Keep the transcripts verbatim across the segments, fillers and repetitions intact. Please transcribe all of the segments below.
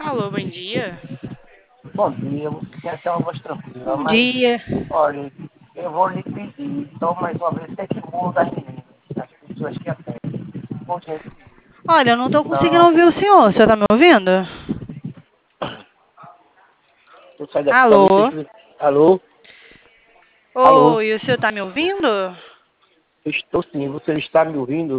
Alô, bom dia. Bom dia, você tem até uma voz tranquila, Bom mas dia. olha, eu vou lhe pedir, então mais uma vez, tem que mudar as meninas, as pessoas que atendem. Por gentileza. Olha, eu não tô conseguindo Não, ouvir o senhor. Você tá me ouvindo? eu saio daqui, talvez Alô? seja. Alô? Alô? Oi, o senhor tá me ouvindo? Eu estou sim, você está me ouvindo?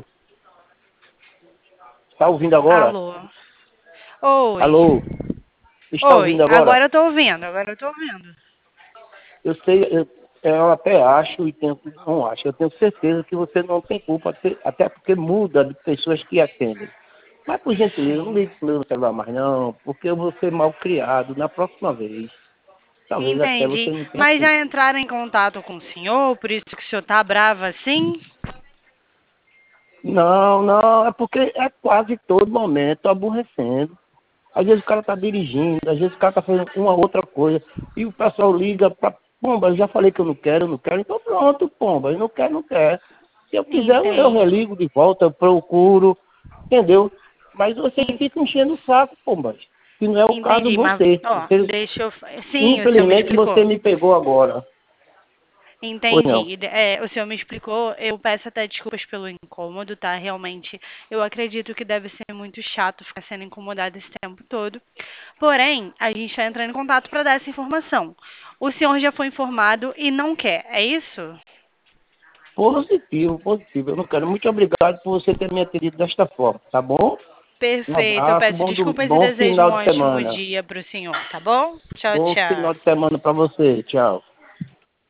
Está ouvindo agora? Alô? Oi. Alô? Está Oi, ouvindo agora? agora eu tô ouvindo, agora eu tô ouvindo. Eu sei, eu, eu até acho e tenho, não acho, eu tenho certeza que você não tem culpa, até até porque muda de pessoas que atendem. Mas, por gentileza, não Sim. ligue para o meu celular mais não, porque eu vou ser mal criado na próxima vez. Talvez até você Entendi. não tenha Mas culpa. já entraram em contato com o senhor, por isso que o senhor tá bravo assim? Não, não, é porque é quase todo momento aborrecendo. Às vezes o cara está dirigindo, às vezes o cara está fazendo uma outra coisa, e o pessoal liga para, pomba, eu já falei que eu não quero, eu não quero, então pronto, pomba, eu não quero, não quero. Se eu quiser, eu, eu Entendi. religo de volta, eu procuro, entendeu? Mas você fica enchendo o saco, pomba. Se não é o caso, Entendi, mas, você. ó, você deixa eu... Sim, o senhor me infelizmente você explicou. me pegou agora. Pois não. Entendi. É, o senhor me explicou. Eu peço até desculpas pelo incômodo, tá? Realmente, eu acredito que deve ser muito chato ficar sendo incomodado esse tempo todo. Porém, a gente está entrando em contato para dar essa informação. O senhor já foi informado e não quer, é isso? Positivo, positivo. Eu não quero. Muito obrigado por você ter me atendido desta forma, tá bom? Um Perfeito. Eu abraço, peço bom, do- desculpas e bom desejo um final de ótimo semana. dia para o senhor, tá bom? Tchau, Bom final tchau. de semana para você. Tchau.